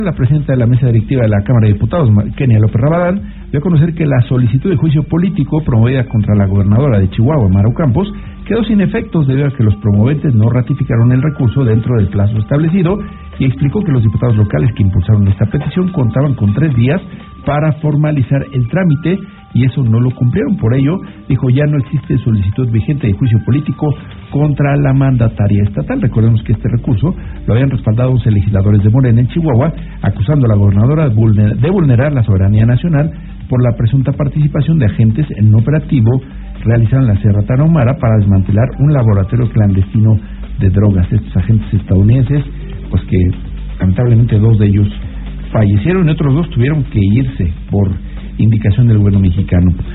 La presidenta de la mesa directiva de la Cámara de Diputados, Kenia López Rabadán, dio a conocer que la solicitud de juicio político promovida contra la gobernadora de Chihuahua, Maru Campos, quedó sin efectos debido a que los promoventes no ratificaron el recurso dentro del plazo establecido, y explicó que los diputados locales que impulsaron esta petición contaban con 3 días para formalizar el trámite y eso no lo cumplieron. Por ello, dijo, ya no existe solicitud vigente de juicio político contra la mandataria estatal. Recordemos que este recurso lo habían respaldado 11 legisladores de Morena en Chihuahua, acusando a la gobernadora de vulnerar la soberanía nacional por la presunta participación de agentes en un operativo realizado en la Sierra Tarahumara para desmantelar un laboratorio clandestino de drogas. Estos agentes estadounidenses, pues que lamentablemente 2 de ellos fallecieron y otros 2 tuvieron que irse por indicación del gobierno mexicano.